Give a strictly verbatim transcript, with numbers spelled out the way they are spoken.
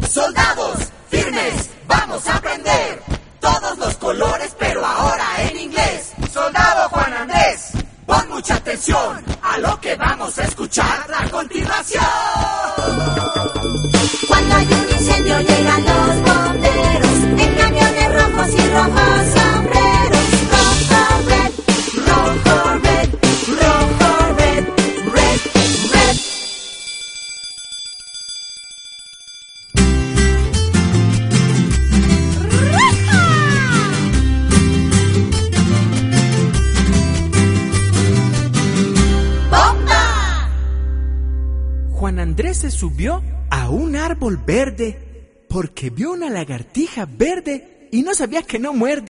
Soldados, firmes, vamos a aprender todos los colores, pero ahora en inglés. Soldado Juan Andrés, pon mucha atención a lo que vamos a escuchar a continuación. Cuando hay un incendio llegan los bomberos en camiones rojos y rojos sombreros. Rojo, red, rojo, red, rojo, red, red, red. ¡Bomba! Juan Andrés se subió a un árbol verde porque vio una lagartija verde y no sabía que no muerde.